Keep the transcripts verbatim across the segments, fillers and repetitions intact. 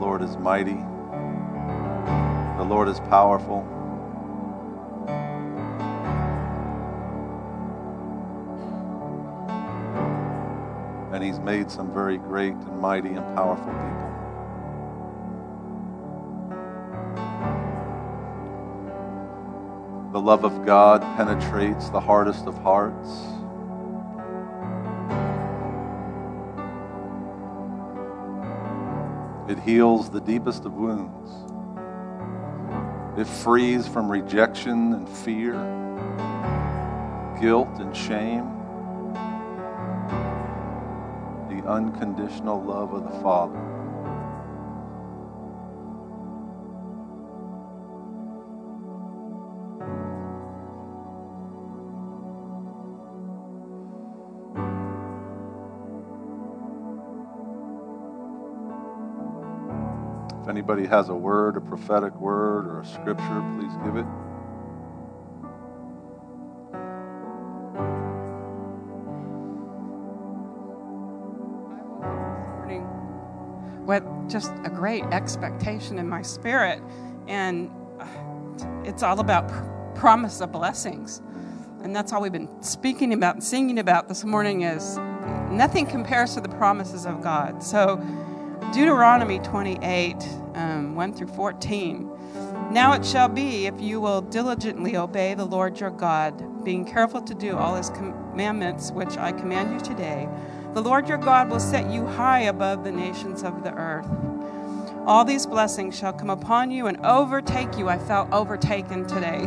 Lord is mighty. The Lord is powerful. And He's made some very great and mighty and powerful people. The love of God penetrates the hardest of hearts. It heals the deepest of wounds. It frees from rejection and fear, guilt and shame. The unconditional love of the Father. If anybody has a word, a prophetic word, or a scripture, please give it. With just a great expectation in my spirit, and it's all about pr- promise of blessings, and that's all we've been speaking about and singing about this morning. Is nothing compares to the promises of God. So Deuteronomy twenty-eight, um, one through fourteen. Now it shall be, if you will diligently obey the Lord your God, being careful to do all His commandments which I command you today, the Lord your God will set you high above the nations of the earth. All these blessings shall come upon you and overtake you. I felt overtaken today.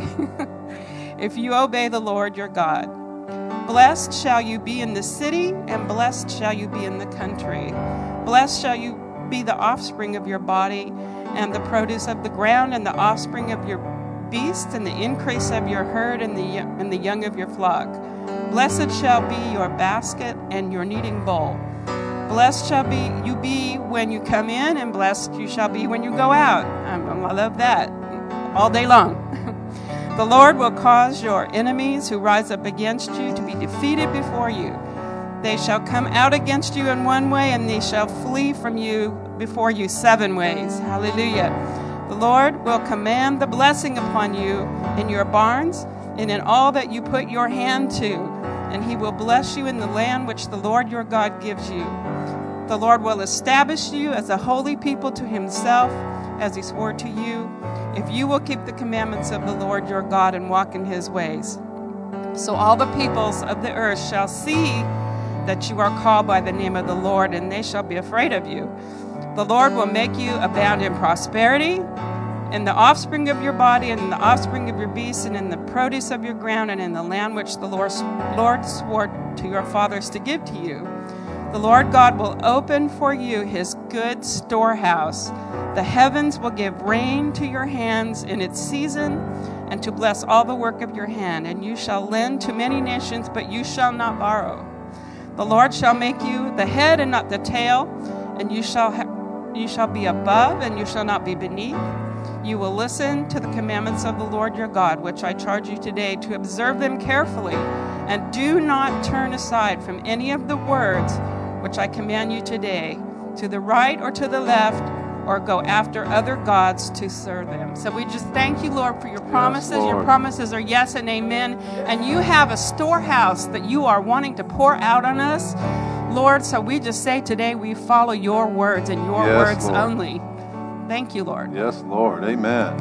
If you obey the Lord your God. Blessed shall you be in the city, and blessed shall you be in the country. Blessed shall you be the offspring of your body, and the produce of the ground, and the offspring of your beasts, and the increase of your herd, and the and the young of your flock. Blessed shall be your basket and your kneading bowl. Blessed shall be you be when you come in, and blessed you shall be when you go out. I love that all day long. The Lord will cause your enemies who rise up against you to be defeated before you. They shall come out against you in one way, and they shall flee from you before you seven ways. Hallelujah. The Lord will command the blessing upon you in your barns and in all that you put your hand to, and He will bless you in the land which the Lord your God gives you. The Lord will establish you as a holy people to Himself, as He swore to you, if you will keep the commandments of the Lord your God and walk in His ways. So all the peoples of the earth shall see that you are called by the name of the Lord, and they shall be afraid of you. The Lord will make you abound in prosperity, in the offspring of your body, and in the offspring of your beasts, and in the produce of your ground, and in the land which the Lord, Lord swore to your fathers to give to you. The Lord God will open for you His good storehouse. The heavens will give rain to your hands in its season, and to bless all the work of your hand. And you shall lend to many nations, but you shall not borrow. The Lord shall make you the head and not the tail, and you shall ha- you shall be above, and you shall not be beneath. You will listen to the commandments of the Lord your God, which I charge you today, to observe them carefully, and do not turn aside from any of the words which I command you today, to the right or to the left, or go after other gods to serve them. So we just thank you, Lord, for your promises. Yes, your promises are yes and amen. And you have a storehouse that you are wanting to pour out on us, Lord. So we just say today we follow your words and your yes, words Lord. Only. Thank you, Lord. Yes, Lord. Amen.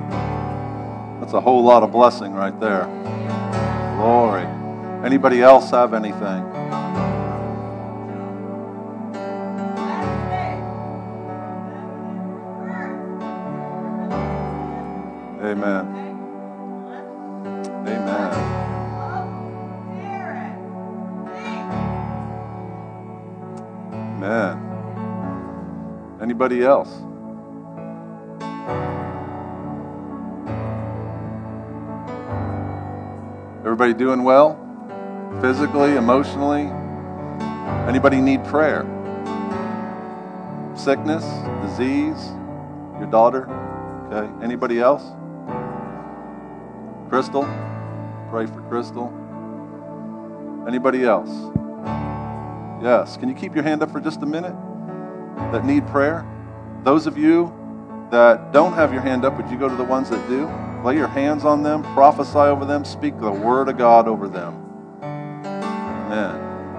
That's a whole lot of blessing right there. Glory. Anybody else have anything? Amen. Amen. Amen. Anybody else? Everybody doing well? Physically, emotionally? Anybody need prayer? Sickness, disease, your daughter? Okay. Anybody else? Crystal? Pray for Crystal. Anybody else? Yes. Can you keep your hand up for just a minute that need prayer? Those of you that don't have your hand up, would you go to the ones that do? Lay your hands on them, prophesy over them, speak the word of God over them. Amen.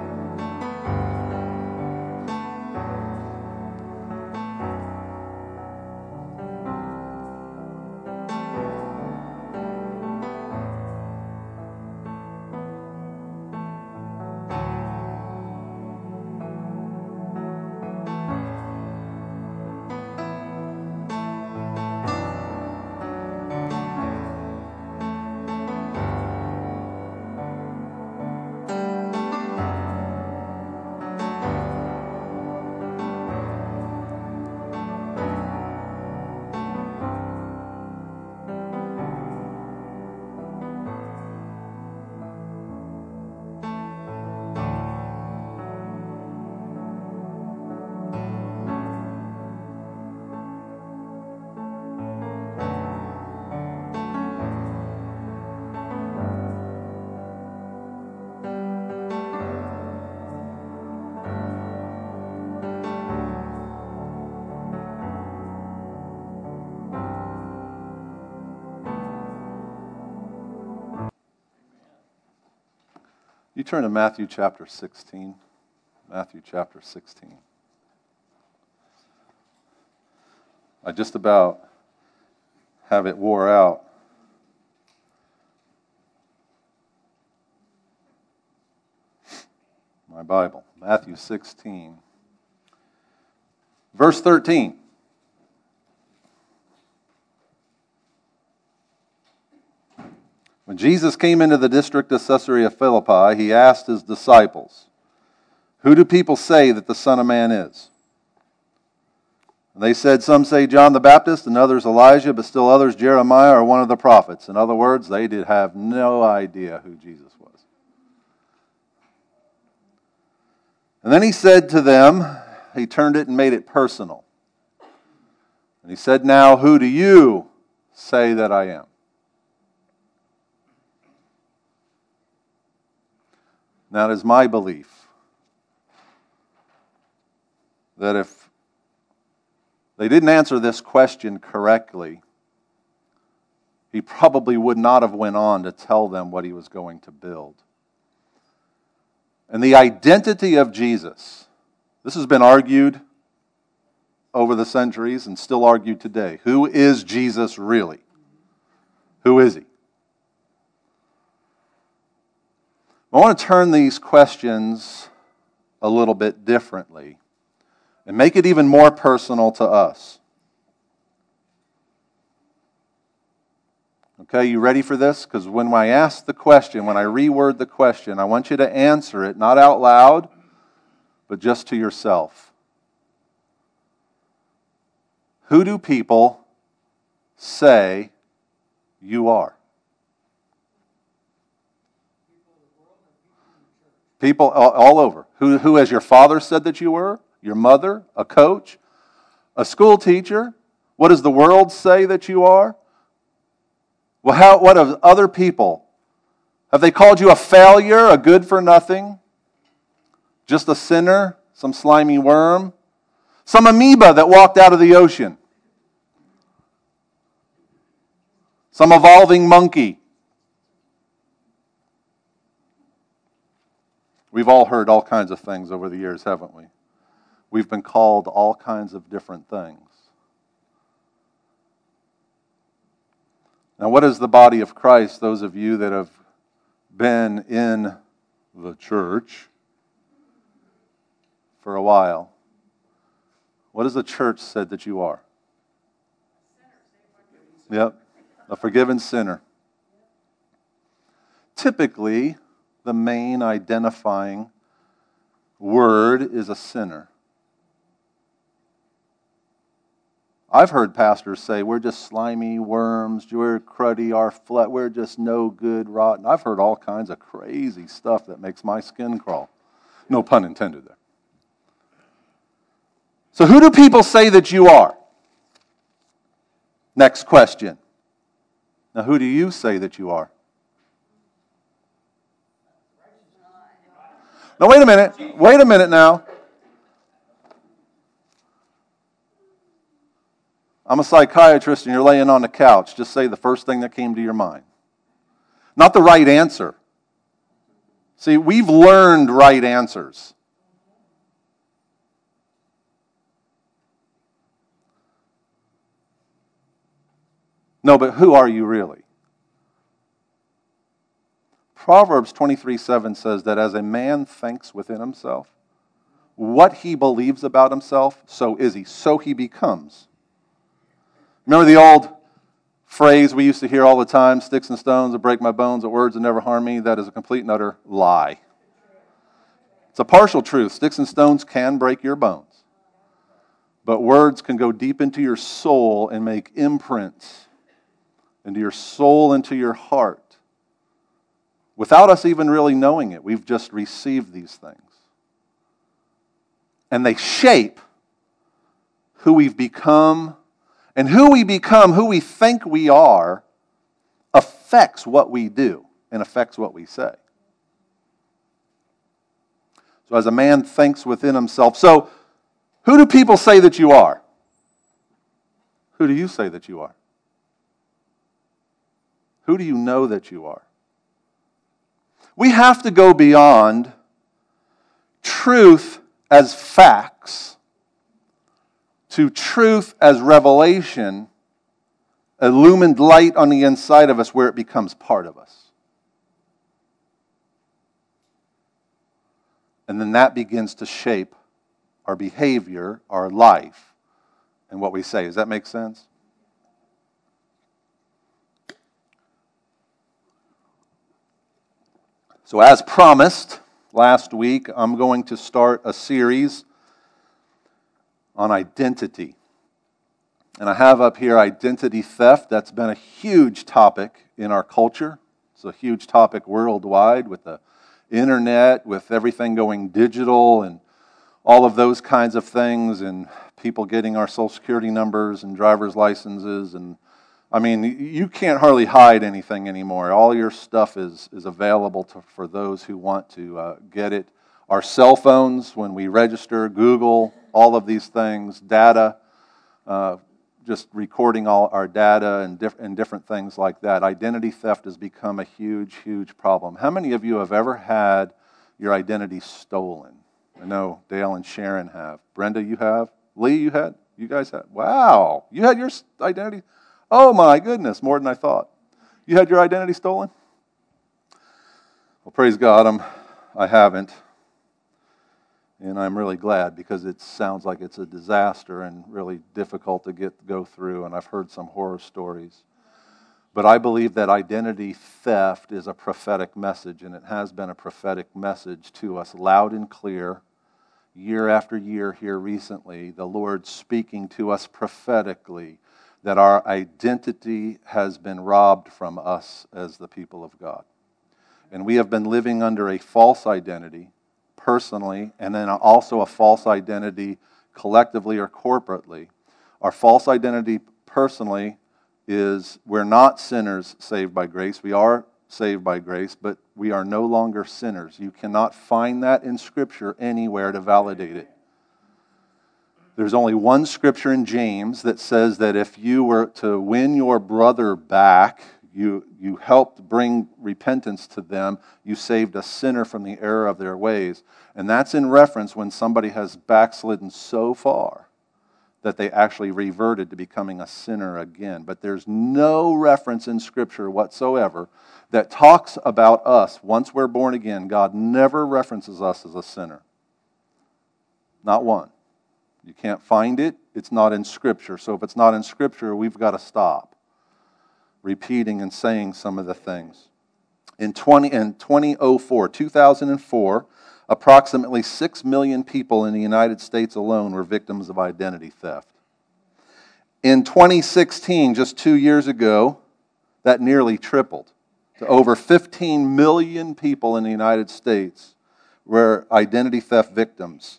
You turn to Matthew chapter sixteen. Matthew chapter sixteen. I just about have it wore out. My Bible. Matthew sixteen. Verse thirteen. When Jesus came into the district of Caesarea Philippi, he asked his disciples, "Who do people say that the Son of Man is?" And they said, "Some say John the Baptist, and others Elijah, but still others Jeremiah or one of the prophets." In other words, they did have no idea who Jesus was. And then he said to them, he turned it and made it personal. And he said, "Now who do you say that I am?" Now, it is my belief that if they didn't answer this question correctly, he probably would not have went on to tell them what he was going to build. And the identity of Jesus, this has been argued over the centuries and still argued today. Who is Jesus really? Who is he? I want to turn these questions a little bit differently and make it even more personal to us. Okay, you ready for this? Because when I ask the question, when I reword the question, I want you to answer it not out loud, but just to yourself. Who do people say you are? People all over. Who, who has your father said that you were? Your mother? A coach? A school teacher? What does the world say that you are? Well, how, what of other people? Have they called you a failure, a good for nothing? Just a sinner? Some slimy worm? Some amoeba that walked out of the ocean? Some evolving monkey? We've all heard all kinds of things over the years, haven't we? We've been called all kinds of different things. Now, what is the body of Christ, those of you that have been in the church for a while? What has the church said that you are? Yep, a forgiven sinner. Typically, the main identifying word is a sinner. I've heard pastors say, we're just slimy worms, we're cruddy, our flesh, we're just no good, rotten. I've heard all kinds of crazy stuff that makes my skin crawl. No pun intended there. So who do people say that you are? Next question. Now who do you say that you are? Now wait a minute, wait a minute now. I'm a psychiatrist and you're laying on the couch. Just say the first thing that came to your mind. Not the right answer. See, we've learned right answers. No, but who are you really? Proverbs twenty-three seven says that as a man thinks within himself, what he believes about himself, so is he. So he becomes. Remember the old phrase we used to hear all the time, sticks and stones will break my bones, but words will never harm me? That is a complete and utter lie. It's a partial truth. Sticks and stones can break your bones. But words can go deep into your soul and make imprints into your soul, into your heart. Without us even really knowing it, we've just received these things. And they shape who we've become. And who we become, who we think we are, affects what we do and affects what we say. So as a man thinks within himself. So who do people say that you are? Who do you say that you are? Who do you know that you are? We have to go beyond truth as facts to truth as revelation, illumined light on the inside of us where it becomes part of us. And then that begins to shape our behavior, our life, and what we say. Does that make sense? So as promised last week, I'm going to start a series on identity. And I have up here identity theft. That's been a huge topic in our culture. It's a huge topic worldwide with the internet, with everything going digital and all of those kinds of things, and people getting our social security numbers and driver's licenses. And I mean, you can't hardly hide anything anymore. All your stuff is, is available to, for those who want to uh, get it. Our cell phones, when we register, Google, all of these things, data, uh, just recording all our data and, diff- and different things like that. Identity theft has become a huge, huge problem. How many of you have ever had your identity stolen? I know Dale and Sharon have. Brenda, you have? Lee, you had? You guys had? Wow. You had your identity? Oh my goodness, more than I thought. You had your identity stolen? Well, praise God, I'm, I haven't. And I'm really glad because it sounds like it's a disaster and really difficult to get go through, and I've heard some horror stories. But I believe that identity theft is a prophetic message, and it has been a prophetic message to us loud and clear, year after year here recently, the Lord speaking to us prophetically that our identity has been robbed from us as the people of God. And we have been living under a false identity, personally, and then also a false identity collectively or corporately. Our false identity personally is we're not sinners saved by grace. We are saved by grace, but we are no longer sinners. You cannot find that in Scripture anywhere to validate it. There's only one Scripture in James that says that if you were to win your brother back, You, you helped bring repentance to them. You saved a sinner from the error of their ways. And that's in reference when somebody has backslidden so far that they actually reverted to becoming a sinner again. But there's no reference in Scripture whatsoever that talks about us. Once we're born again, God never references us as a sinner. Not one. You can't find it. It's not in Scripture. So if it's not in Scripture, we've got to stop repeating and saying some of the things. In twenty in two thousand four, approximately six million people in the United States alone were victims of identity theft. In twenty sixteen, just two years ago, that nearly tripled to over fifteen million people in the United States were identity theft victims.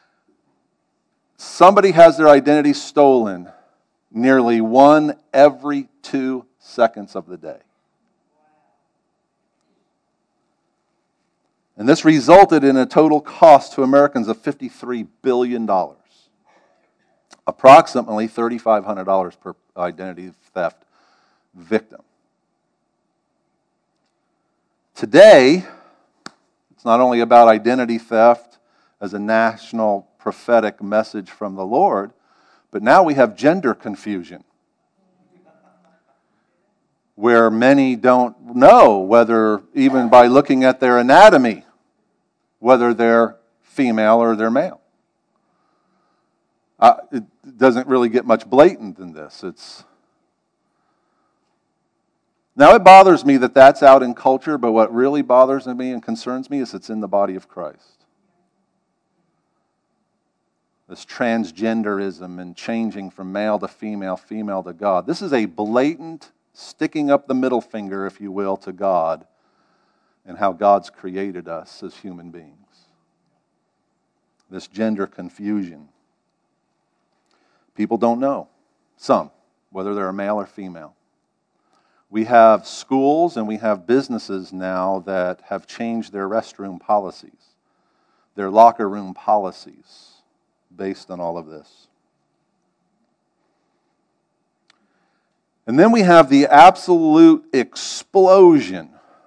Somebody has their identity stolen nearly one every two seconds of the day. And this resulted in a total cost to Americans of fifty-three billion dollars. approximately three thousand five hundred dollars per identity theft victim. Today, it's not only about identity theft as a national prophetic message from the Lord, but now we have gender confusion, where many don't know whether, even by looking at their anatomy, whether they're female or they're male. Uh, it doesn't really get much blatant than this. It's Now, it bothers me that that's out in culture, but what really bothers me and concerns me is it's in the body of Christ. This transgenderism and changing from male to female, female to God. This is a blatant sticking up the middle finger, if you will, to God and how God's created us as human beings. This gender confusion. People don't know, some, whether they're male or female. We have schools and we have businesses now that have changed their restroom policies, their locker room policies, based on all of this. And then we have the absolute explosion.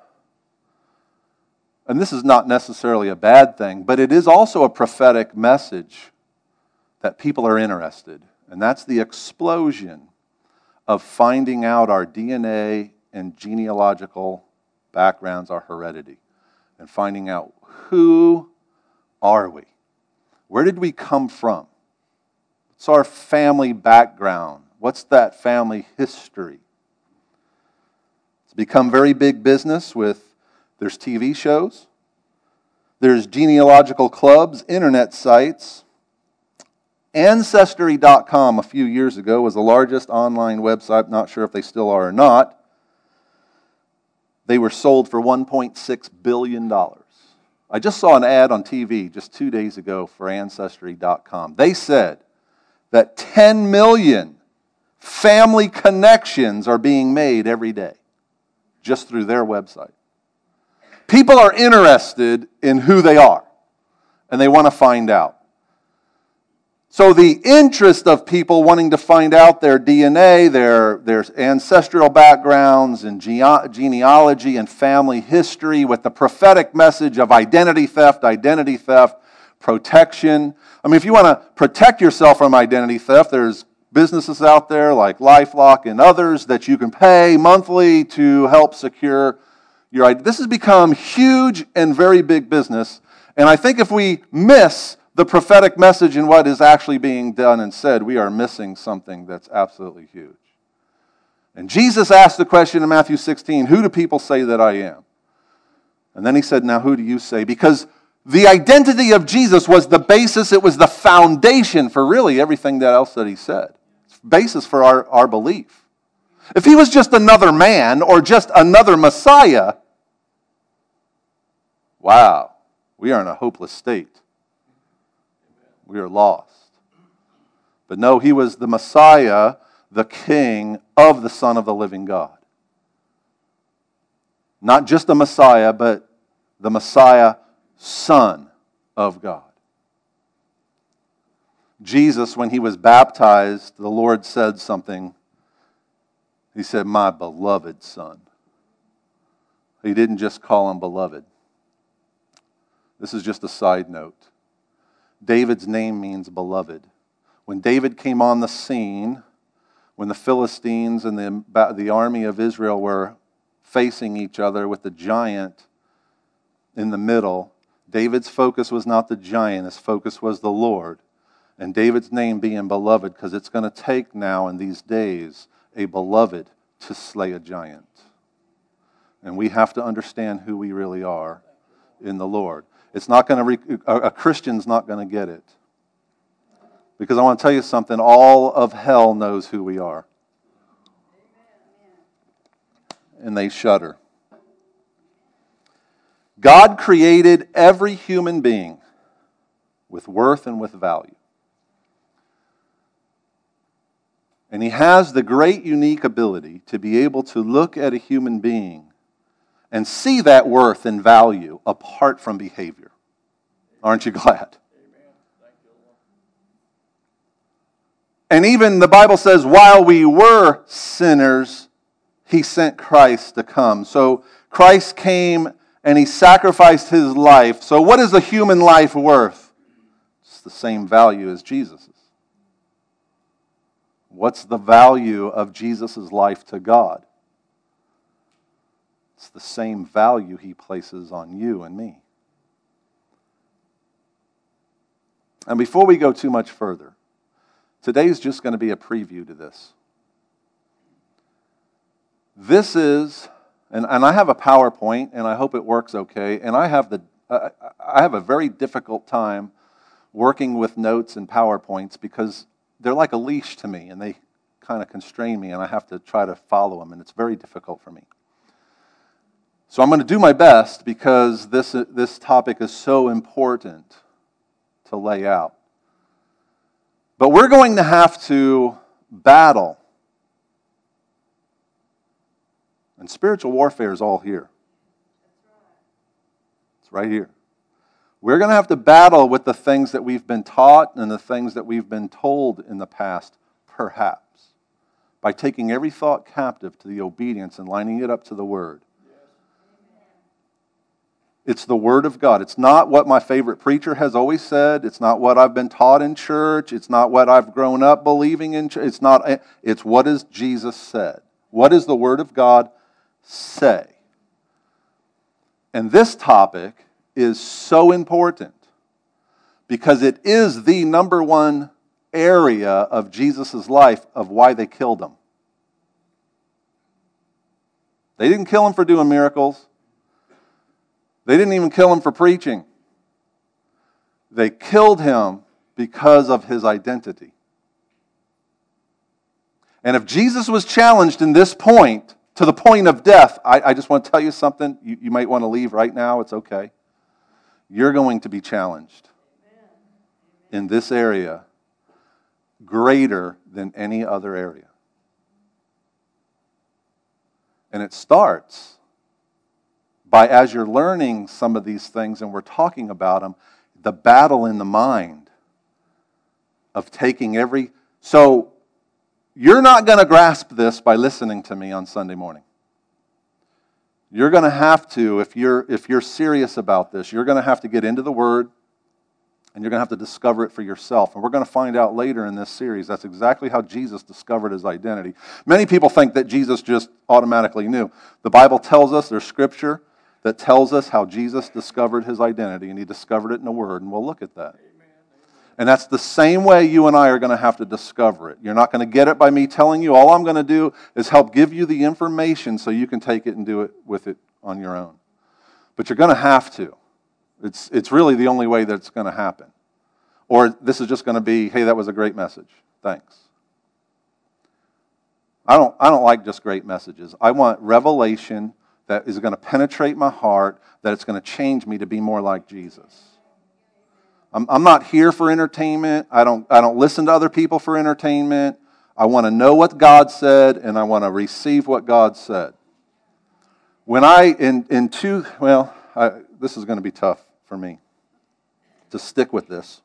And this is not necessarily a bad thing, but it is also a prophetic message that people are interested. And that's the explosion of finding out our D N A and genealogical backgrounds, our heredity, and finding out who are we? Where did we come from? What's our family background? What's that family history? It's become very big business with, there's T V shows, there's genealogical clubs, internet sites. Ancestry dot com a few years ago was the largest online website, not sure if they still are or not. They were sold for one point six billion dollars. I just saw an ad on T V just two days ago for Ancestry dot com. They said that ten million family connections are being made every day just through their website. People are interested in who they are, and they want to find out. So the interest of people wanting to find out their D N A, their, their ancestral backgrounds, and gene- genealogy and family history with the prophetic message of identity theft, identity theft, protection. I mean, if you want to protect yourself from identity theft, there's businesses out there like LifeLock and others that you can pay monthly to help secure your identity. This has become huge and very big business. And I think if we miss the prophetic message and what is actually being done and said, we are missing something that's absolutely huge. And Jesus asked the question in Matthew sixteen, who do people say that I am? And then he said, now who do you say? Because the identity of Jesus was the basis, it was the foundation for really everything that else that he said. It's the basis for our, our belief. If he was just another man or just another Messiah, wow, we are in a hopeless state. We are lost. But no, he was the Messiah, the King of the Son of the living God. Not just the Messiah, but the Messiah, Son of God. Jesus, when he was baptized, the Lord said something. He said, my beloved Son. He didn't just call him beloved. This is just a side note. David's name means beloved. When David came on the scene, when the Philistines and the, the army of Israel were facing each other with the giant in the middle, David's focus was not the giant, his focus was the Lord. And David's name being beloved, because it's going to take now in these days a beloved to slay a giant. And we have to understand who we really are in the Lord. It's not going to, a Christian's not going to get it. Because I want to tell you something, all of hell knows who we are. And they shudder. God created every human being with worth and with value. And he has the great unique ability to be able to look at a human being and see that worth and value apart from behavior. Aren't you glad? And even the Bible says, while we were sinners, he sent Christ to come. So Christ came and he sacrificed his life. So what is a human life worth? It's the same value as Jesus's. What's the value of Jesus' life to God? It's the same value he places on you and me. And before we go too much further, today's just going to be a preview to this. This is, and, and I have a PowerPoint, and I hope it works okay, and I have the uh, I have a very difficult time working with notes and PowerPoints because they're like a leash to me, and they kind of constrain me, and I have to try to follow them, and it's very difficult for me. So I'm going to do my best because this this topic is so important to lay out. But we're going to have to battle. And spiritual warfare is all here. It's right here. We're going to have to battle with the things that we've been taught and the things that we've been told in the past, perhaps, by taking every thought captive to the obedience and lining it up to the Word. It's the Word of God. It's not what my favorite preacher has always said. It's not what I've been taught in church. It's not what I've grown up believing in church. It's not. It's what has Jesus said. What does the Word of God say? And this topic is so important because it is the number one area of Jesus' life of why they killed him. They didn't kill him for doing miracles. They didn't even kill him for preaching. They killed him because of his identity. And if Jesus was challenged in this point, to the point of death, I, I just want to tell you something. You, you might want to leave right now. It's okay. You're going to be challenged in this area greater than any other area. And it starts by, as you're learning some of these things and we're talking about them, the battle in the mind of taking every... So, you're not going to grasp this by listening to me on Sunday morning. You're going to have to, if you're, if you're serious about this, you're going to have to get into the Word and you're going to have to discover it for yourself. And we're going to find out later in this series that's exactly how Jesus discovered his identity. Many people think that Jesus just automatically knew. The Bible tells us, there's scripture that tells us how Jesus discovered his identity, and he discovered it in the Word, and we'll look at that. And that's the same way you and I are going to have to discover it. You're not going to get it by me telling you. All I'm going to do is help give you the information so you can take it and do it with it on your own. But you're going to have to. It's, it's really the only way that it's going to happen. Or this is just going to be, hey, that was a great message. Thanks. I don't, I don't like just great messages. I want revelation that is going to penetrate my heart, that it's going to change me to be more like Jesus. I'm, I'm not here for entertainment. I don't, I don't listen to other people for entertainment. I want to know what God said, and I want to receive what God said. When I, in, in two, well, I, this is going to be tough for me to stick with this.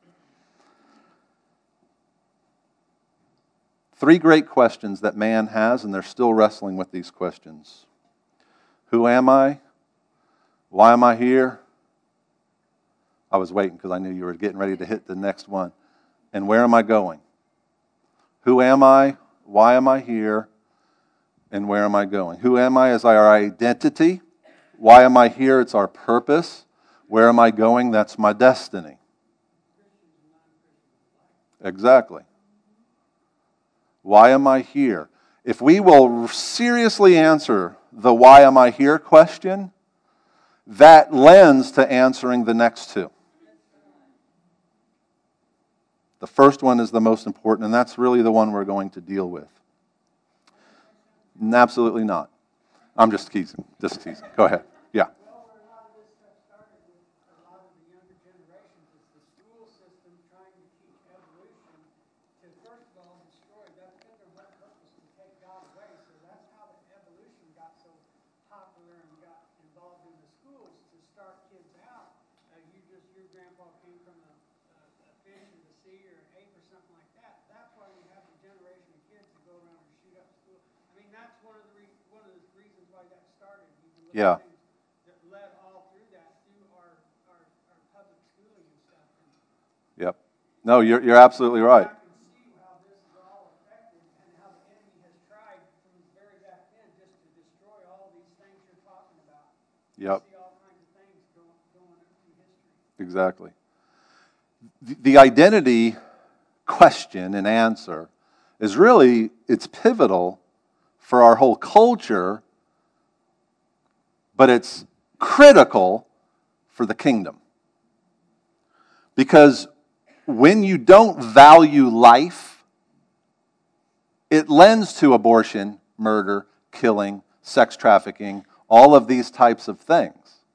Three great questions that man has, and they're still wrestling with these questions. Who am I? Why am I here? I was waiting because I knew you were getting ready to hit the next one. And where am I going? Who am I? Why am I here? And where am I going? Who am I is our identity. Why am I here? It's our purpose. Where am I going? That's my destiny. Exactly. Why am I here? If we will seriously answer the why am I here question, that lends to answering the next two. The first one is the most important, and that's really the one we're going to deal with. Absolutely not. I'm just teasing. Just teasing. Go ahead. Yeah. Well, where a lot of this stuff started with a lot of the younger generations is the school system trying to teach evolution to, first of all, destroy. That's been their whole purpose, to take God away. So that's how the evolution got so popular and got involved in the schools, to start kids out. Uh, you just, your grandpa came from a, a, a fish or the sea or an ape or something like that. That's why we have the that's one of the re- one of the reasons why that started. You can look Yeah. at things that led all through that, through our, our, our public schooling and stuff. And Yep. No, you're, you're absolutely right. I can see how this is all affected and how the enemy has tried from the very back then just to destroy all these things you're talking about. Yep. You see all kinds of things going, going through history. Exactly. The, the identity question and answer is really, it's pivotal for our whole culture, but it's critical for the kingdom. Because when you don't value life, it lends to abortion, murder, killing, sex trafficking, all of these types of things.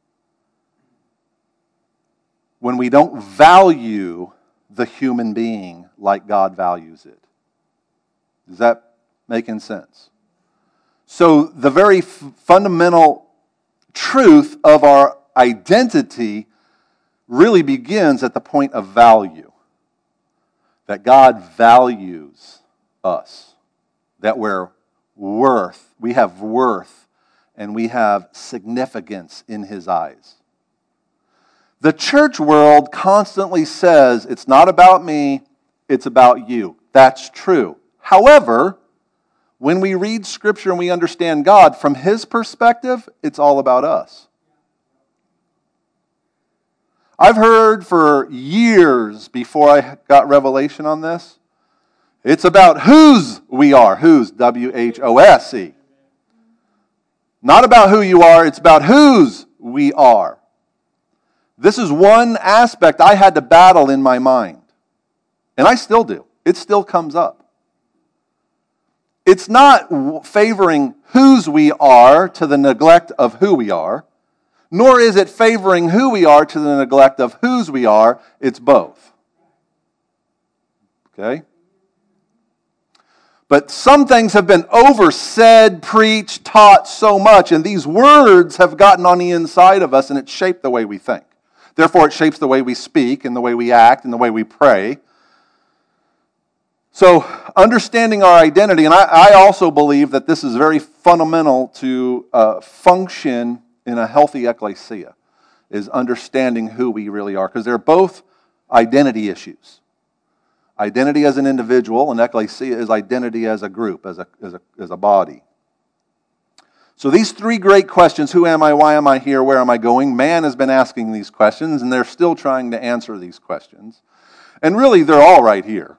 When we don't value the human being like God values it. Is that making sense? So the very f- fundamental truth of our identity really begins at the point of value. That God values us. That we're worth, we have worth, and we have significance in His eyes. The church world constantly says, it's not about me, it's about you. That's true. However, when we read Scripture and we understand God, from His perspective, it's all about us. I've heard for years before I got revelation on this, it's about whose we are. Whose, W H O S E. Not about who you are, it's about whose we are. This is one aspect I had to battle in my mind. And I still do. It still comes up. It's not favoring whose we are to the neglect of who we are, nor is it favoring who we are to the neglect of whose we are. It's both. Okay? But some things have been oversaid, preached, taught so much, and these words have gotten on the inside of us, and it shaped the way we think. Therefore, it shapes the way we speak, and the way we act, and the way we pray. So, understanding our identity, and I, I also believe that this is very fundamental to uh, function in a healthy ecclesia, is understanding who we really are, because they're both identity issues. Identity as an individual, and ecclesia is identity as a group, as a, as a, as a body. So these three great questions, who am I, why am I here, where am I going? Man has been asking these questions, and they're still trying to answer these questions. And really, they're all right here.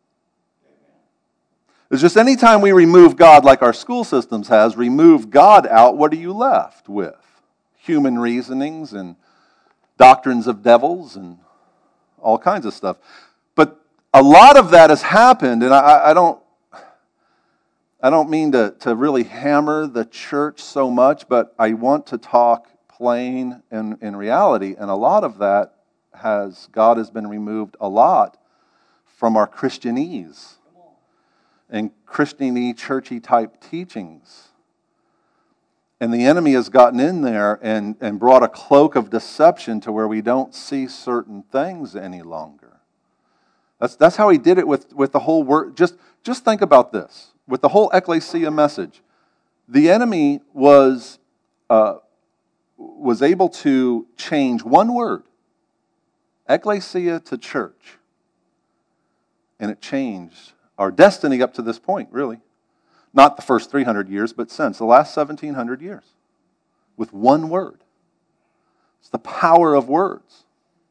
It's just any time we remove God, like our school systems has, remove God out, what are you left with? Human reasonings and doctrines of devils and all kinds of stuff. But a lot of that has happened, and I, I don't I don't mean to, to really hammer the church so much, but I want to talk plain in, in reality, and a lot of that has, God has been removed a lot from our Christianese and Christian-y, churchy type teachings. And the enemy has gotten in there and, and brought a cloak of deception to where we don't see certain things any longer. That's, that's how he did it with, with the whole word. Just, just think about this. With the whole ecclesia message, the enemy was, uh, was able to change one word, ecclesia to church. And it changed our destiny up to this point, really. Not the first three hundred years, but since the last seventeen hundred years. With one word. It's the power of words.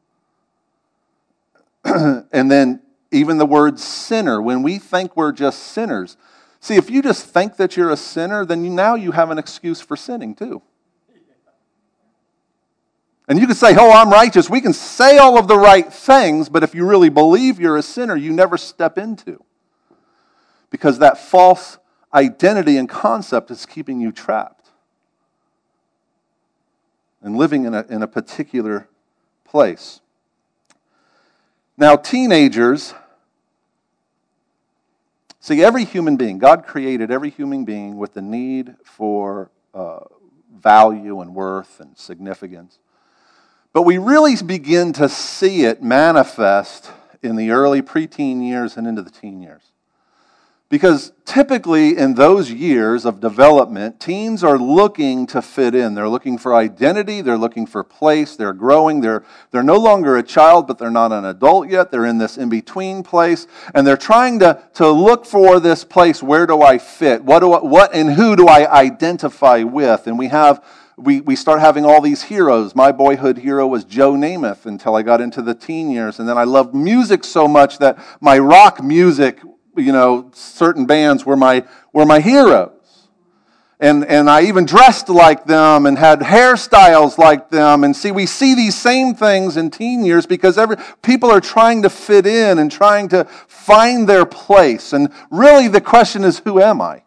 And then even the word sinner, when we think we're just sinners. See, if you just think that you're a sinner, then you, now you have an excuse for sinning too. And you can say, oh, I'm righteous. We can say all of the right things, but if you really believe you're a sinner, you never step into. Because that false identity and concept is keeping you trapped. And living in a, in a particular place. Now, teenagers, see, every human being, God created every human being with the need for uh, value and worth and significance. But we really begin to see it manifest in the early preteen years and into the teen years. Because typically in those years of development, teens are looking to fit in. They're looking for identity. They're looking for place. They're growing. They're, they're no longer a child, but they're not an adult yet. They're in this in-between place. And they're trying to, to look for this place. Where do I fit? What, do I, what and who do I identify with? And we have we, we start having all these heroes. My boyhood hero was Joe Namath until I got into the teen years. And then I loved music so much that my rock music, you know, certain bands were my were my heroes. And and I even dressed like them and had hairstyles like them. And see, we see these same things in teen years because every people are trying to fit in and trying to find their place. And really the question is, who am I?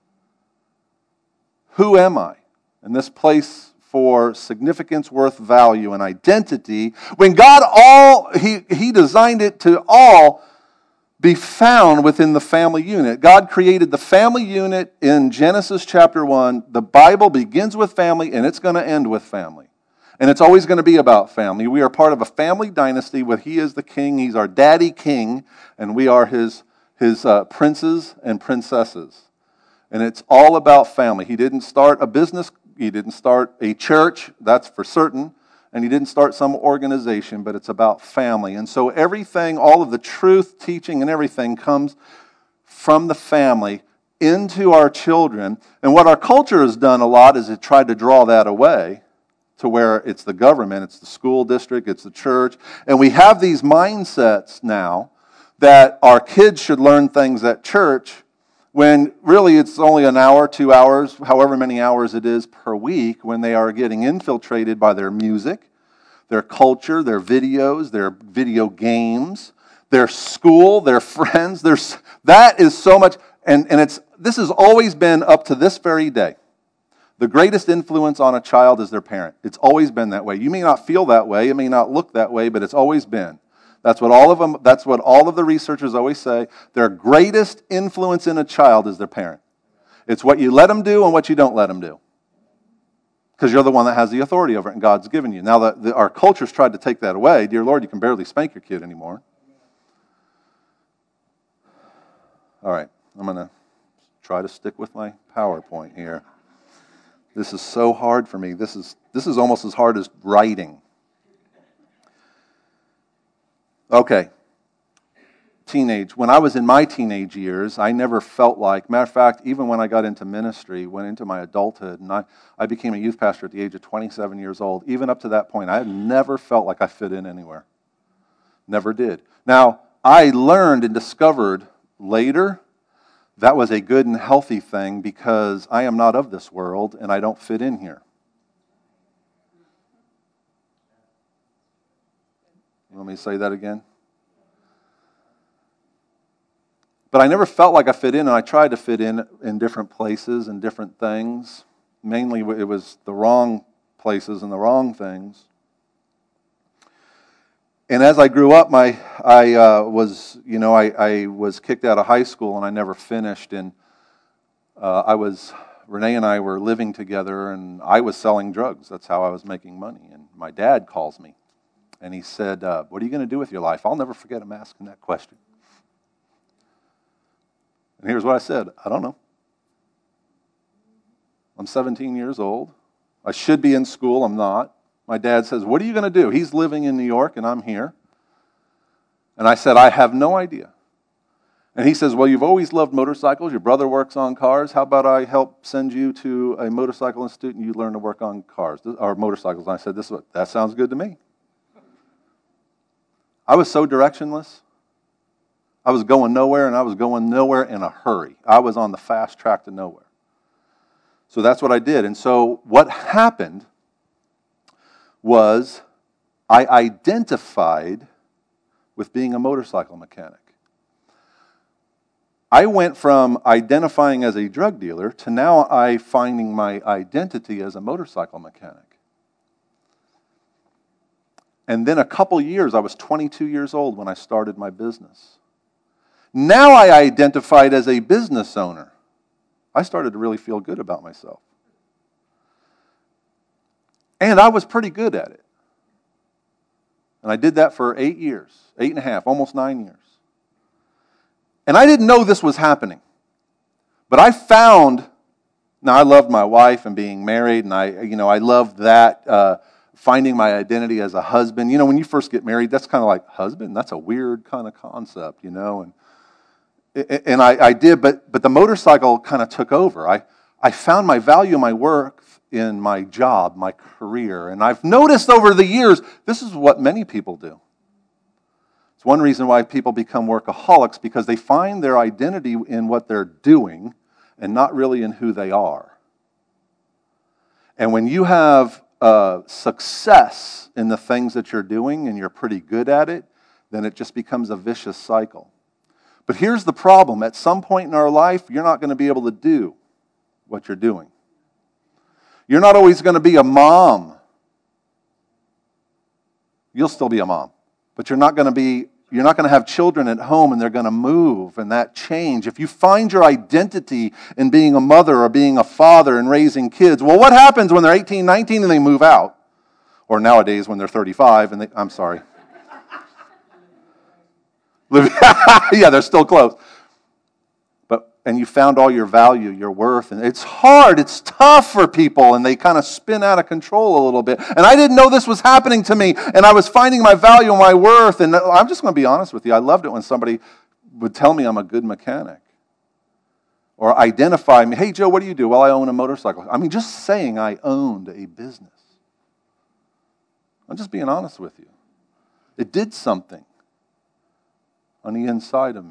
Who am I? In this place for significance, worth, value, and identity, when God all He He designed it to all be found within the family unit. God created the family unit in Genesis chapter one. The Bible begins with family and it's going to end with family. And it's always going to be about family. We are part of a family dynasty where He is the king. He's our daddy king and we are His, his uh, princes and princesses. And it's all about family. He didn't start a business. He didn't start a church. That's for certain. And He didn't start some organization, but it's about family. And so everything, all of the truth, teaching, and everything comes from the family into our children. And what our culture has done a lot is it tried to draw that away to where it's the government, it's the school district, it's the church. And we have these mindsets now that our kids should learn things at church when really it's only an hour, two hours, however many hours it is per week, when they are getting infiltrated by their music, their culture, their videos, their video games, their school, their friends. There's, that is so much, and, and it's this has always been up to this very day. The greatest influence on a child is their parent. It's always been that way. You may not feel that way, it may not look that way, but it's always been. That's what all of them, that's what all of the researchers always say. Their greatest influence in a child is their parent. It's what you let them do and what you don't let them do. Because you're the one that has the authority over it and God's given you. Now, the, the, our culture's tried to take that away. Dear Lord, you can barely spank your kid anymore. All right, I'm going to try to stick with my PowerPoint here. This is so hard for me. This is this is almost as hard as writing. Okay, teenage. When I was in my teenage years, I never felt like, matter of fact, even when I got into ministry, went into my adulthood, and I, I became a youth pastor at the age of twenty-seven years old, even up to that point, I had never felt like I fit in anywhere. Never did. Now, I learned and discovered later that was a good and healthy thing because I am not of this world and I don't fit in here. You want me to say that again? But I never felt like I fit in, and I tried to fit in in different places and different things. Mainly it was the wrong places and the wrong things. And as I grew up, my I uh, was, you know, I, I was kicked out of high school and I never finished. And uh, I was, Renee and I were living together, and I was selling drugs. That's how I was making money. And my dad calls me. And he said, uh, what are you going to do with your life? I'll never forget him asking that question. And here's what I said. I don't know. I'm seventeen years old. I should be in school. I'm not. My dad says, what are you going to do? He's living in New York and I'm here. And I said, I have no idea. And he says, well, you've always loved motorcycles. Your brother works on cars. How about I help send you to a motorcycle institute and you learn to work on cars or motorcycles? And I said, this is what, that sounds good to me. I was so directionless. I was going nowhere, and I was going nowhere in a hurry. I was on the fast track to nowhere. So that's what I did. And so what happened was I identified with being a motorcycle mechanic. I went from identifying as a drug dealer to now I finding my identity as a motorcycle mechanic. And then a couple years, I was twenty-two years old when I started my business. Now I identified as a business owner. I started to really feel good about myself. And I was pretty good at it. And I did that for eight years, eight and a half, almost nine years. And I didn't know this was happening. But I found, now I loved my wife and being married, and I, you know, I loved that, uh, finding my identity as a husband. You know, when you first get married, that's kind of like, husband? That's a weird kind of concept, you know, and and I, I did, but but the motorcycle kind of took over. I, I found my value in my work, in my job, my career, and I've noticed over the years, this is what many people do. It's one reason why people become workaholics, because they find their identity in what they're doing and not really in who they are. And when you have uh, success in the things that you're doing and you're pretty good at it, then it just becomes a vicious cycle. But here's the problem. At some point in our life, you're not going to be able to do what you're doing. You're not always going to be a mom. You'll still be a mom. But you're not going to be, you're not going to have children at home and they're going to move and that change. If you find your identity in being a mother or being a father and raising kids, well, what happens when they're eighteen, nineteen and they move out? Or nowadays when they're thirty-five and they, I'm sorry. Yeah, they're still close. But and you found all your value, your worth, and it's hard, it's tough for people, and they kind of spin out of control a little bit. And I didn't know this was happening to me, and I was finding my value and my worth, and I'm just going to be honest with you. I loved it when somebody would tell me I'm a good mechanic or identify me. Hey, Joe, what do you do? Well, I own a motorcycle. I mean, just saying I owned a business. I'm just being honest with you. It did something on the inside of me.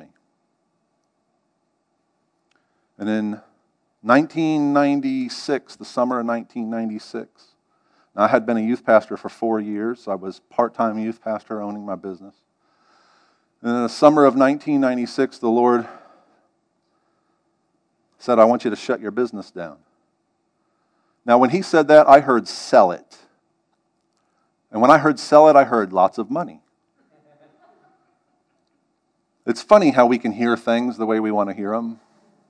And in nineteen ninety-six, the summer of nineteen ninety-six, now I had been a youth pastor for four years. I was part-time youth pastor owning my business. And in the summer of nineteen ninety-six, the Lord said, I want you to shut your business down. Now, when he said that, I heard sell it. And when I heard sell it, I heard lots of money. It's funny how we can hear things the way we want to hear them.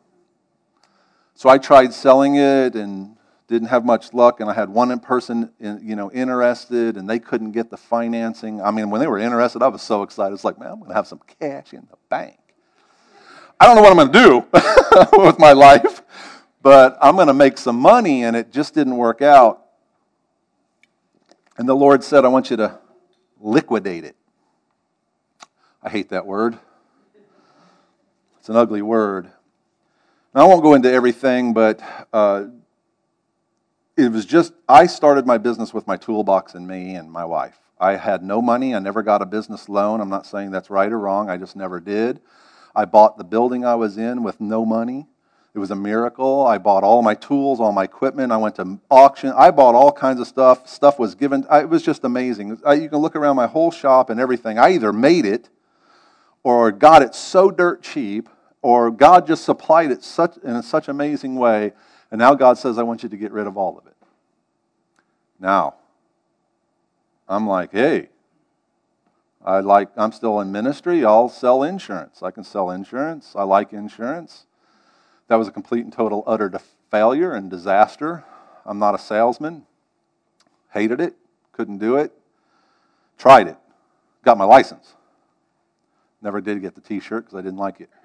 So I tried selling it and didn't have much luck, and I had one person, you know, interested, and they couldn't get the financing. I mean, when they were interested, I was so excited. It's like, man, I'm going to have some cash in the bank. I don't know what I'm going to do with my life, but I'm going to make some money, and it just didn't work out. And the Lord said, I want you to liquidate it. I hate that word. It's an ugly word. Now, I won't go into everything, but uh, it was just, I started my business with my toolbox and me and my wife. I had no money. I never got a business loan. I'm not saying that's right or wrong. I just never did. I bought the building I was in with no money. It was a miracle. I bought all my tools, all my equipment. I went to auction. I bought all kinds of stuff. Stuff was given. I, it was just amazing. I, you can look around my whole shop and everything. I either made it or got it so dirt cheap, or God just supplied it such in such amazing way, and now God says, I want you to get rid of all of it. Now, I'm like, hey, I like, I'm still in ministry. I'll sell insurance. I can sell insurance. I like insurance. That was a complete and total utter failure and disaster. I'm not a salesman. Hated it. Couldn't do it. Tried it. Got my license. Never did get the t-shirt because I didn't like it.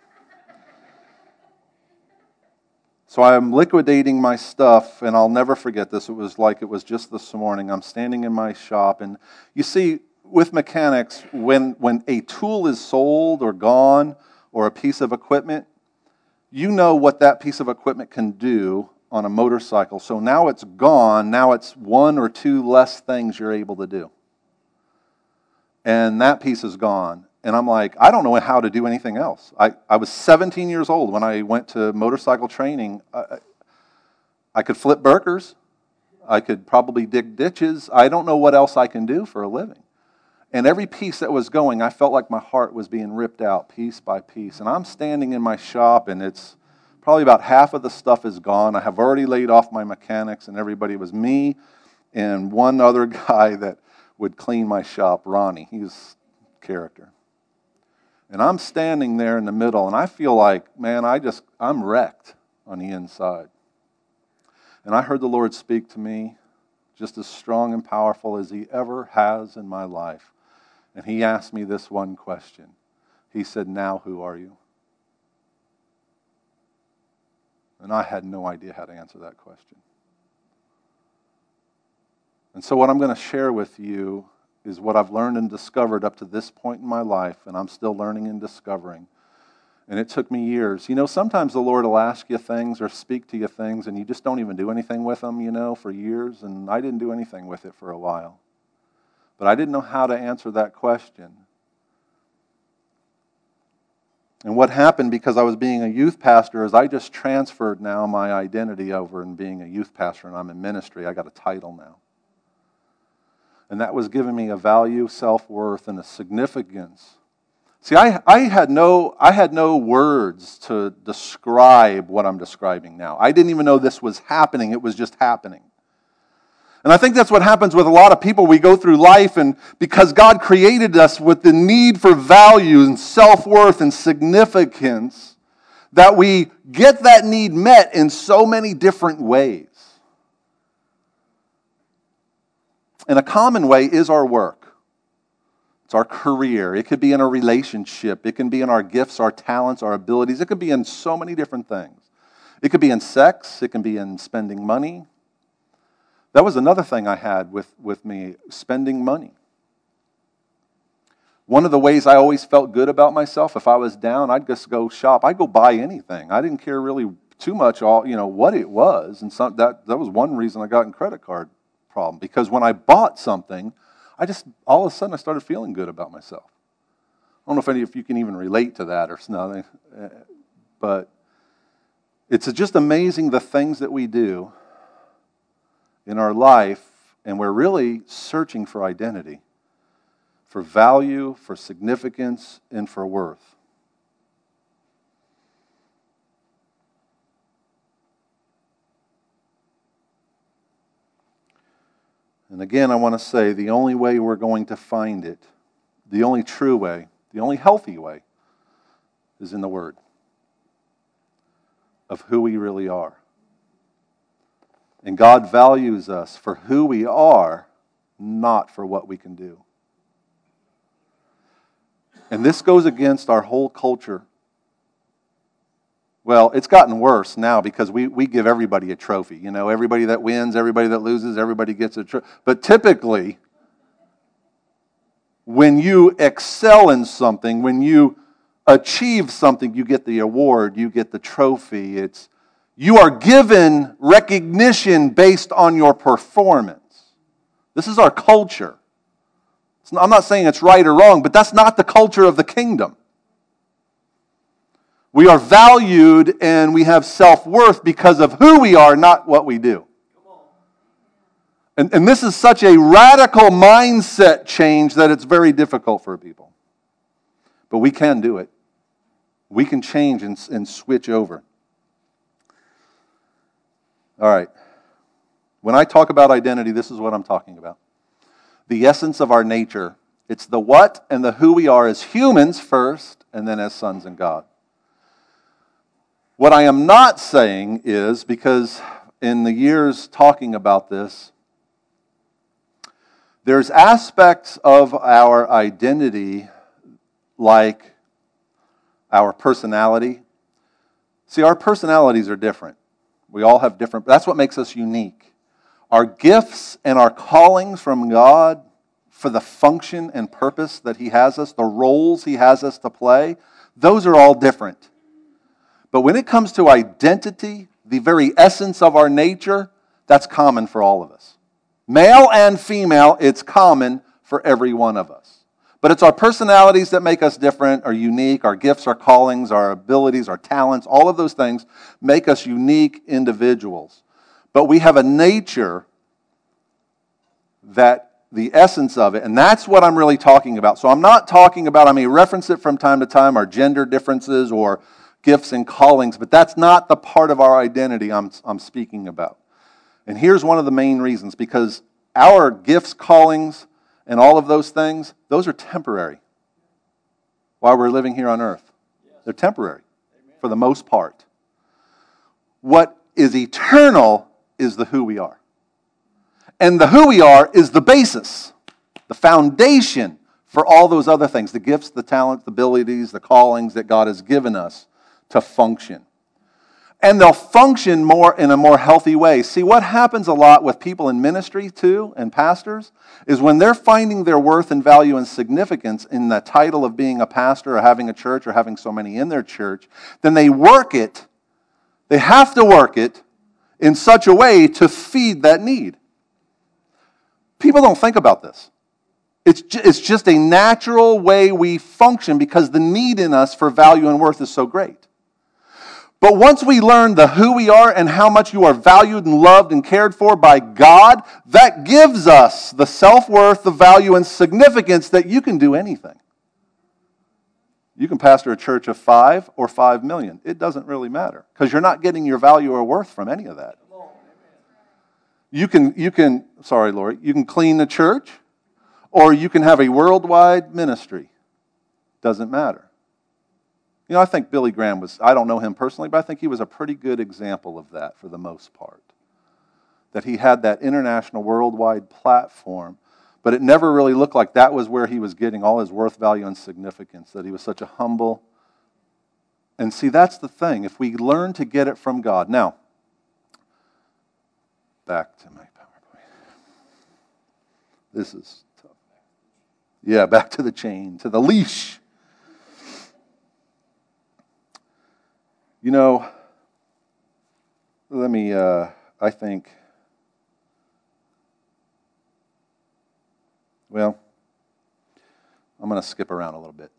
So I'm liquidating my stuff, and I'll never forget this. It was like it was just this morning. I'm standing in my shop, and you see, with mechanics, when, when a tool is sold or gone or a piece of equipment, you know what that piece of equipment can do on a motorcycle. So now it's gone. Now it's one or two less things you're able to do. And that piece is gone. And I'm like, I don't know how to do anything else. I, I was seventeen years old when I went to motorcycle training. I, I could flip burgers. I could probably dig ditches. I don't know what else I can do for a living. And every piece that was going, I felt like my heart was being ripped out piece by piece. And I'm standing in my shop, and it's probably about half of the stuff is gone. I have already laid off my mechanics and everybody. It was me and one other guy that would clean my shop, Ronnie. He was character. And I'm standing there in the middle, and I feel like, man, I just, I'm wrecked on the inside. And I heard the Lord speak to me just as strong and powerful as He ever has in my life. And He asked me this one question. He said, now who are you? And I had no idea how to answer that question. And so what I'm going to share with you is what I've learned and discovered up to this point in my life, and I'm still learning and discovering. And it took me years. You know, sometimes the Lord will ask you things or speak to you things, and you just don't even do anything with them, you know, for years. And I didn't do anything with it for a while. But I didn't know how to answer that question. And what happened, because I was being a youth pastor, is I just transferred now my identity over in being a youth pastor, and I'm in ministry. I got a title now. And that was giving me a value, self-worth, and a significance. See, I, I had no I had no words to describe what I'm describing now. I didn't even know this was happening. It was just happening. And I think that's what happens with a lot of people. We go through life, and because God created us with the need for value and self-worth and significance, that we get that need met in so many different ways. And a common way is our work. It's our career. It could be in a relationship. It can be in our gifts, our talents, our abilities. It could be in so many different things. It could be in sex. It can be in spending money. That was another thing I had with, with me, spending money. One of the ways I always felt good about myself, if I was down, I'd just go shop. I'd go buy anything. I didn't care really too much all, you know, what it was. And some, that, that was one reason I got in credit card problem, because when I bought something, I just, all of a sudden, I started feeling good about myself. I don't know if any of you can even relate to that or something, but it's just amazing the things that we do in our life, and we're really searching for identity, for value, for significance, and for worth. And again, I want to say the only way we're going to find it, the only true way, the only healthy way, is in the Word of who we really are. And God values us for who we are, not for what we can do. And this goes against our whole culture. Well, it's gotten worse now because we, we give everybody a trophy. You know, everybody that wins, everybody that loses, everybody gets a trophy. But typically, when you excel in something, when you achieve something, you get the award, you get the trophy. It's you are given recognition based on your performance. This is our culture. It's not, I'm not saying it's right or wrong, but that's not the culture of the kingdom. We are valued and we have self-worth because of who we are, not what we do. And, and this is such a radical mindset change that it's very difficult for people. But we can do it. We can change and, and switch over. All right. When I talk about identity, this is what I'm talking about. The essence of our nature. It's the what and the who we are as humans first, and then as sons of God. What I am not saying is, because in the years talking about this, there's aspects of our identity like our personality. See, our personalities are different. We all have different, that's what makes us unique. Our gifts and our callings from God for the function and purpose that He has us, the roles He has us to play, those are all different. But when it comes to identity, the very essence of our nature, that's common for all of us. Male and female, it's common for every one of us. But it's our personalities that make us different, are unique. Our gifts, our callings, our abilities, our talents, all of those things make us unique individuals. But we have a nature that the essence of it, and that's what I'm really talking about. So I'm not talking about, I may reference it from time to time, our gender differences or gifts and callings, but that's not the part of our identity I'm, I'm speaking about. And here's one of the main reasons, because our gifts, callings, and all of those things, those are temporary while we're living here on earth. They're temporary for the most part. What is eternal is the who we are. And the who we are is the basis, the foundation for all those other things, the gifts, the talents, the abilities, the callings that God has given us to function. and they'll function more in a more healthy way. See, what happens a lot with people in ministry too, and pastors, is when they're finding their worth and value and significance in the title of being a pastor or having a church or having so many in their church, then they work it, they have to work it in such a way to feed that need. People don't think about this. It's it's just a natural way we function because the need in us for value and worth is so great. But once we learn the who we are and how much you are valued and loved and cared for by God, that gives us the self-worth, the value, and significance that you can do anything. You can pastor a church of five or five million. It doesn't really matter because you're not getting your value or worth from any of that. You can, you can, sorry, Lori, you can clean the church or you can have a worldwide ministry. Doesn't matter. You know, I think Billy Graham was, I don't know him personally, but I think he was a pretty good example of that for the most part. That he had that international, worldwide platform, but it never really looked like that was where he was getting all his worth, value, and significance, that he was such a humble. And see, that's the thing. If we learn to get it from God. Now, back to my PowerPoint. This is tough. Yeah, back to the chain, to the leash. You know, let me, uh, I think, well, I'm going to skip around a little bit.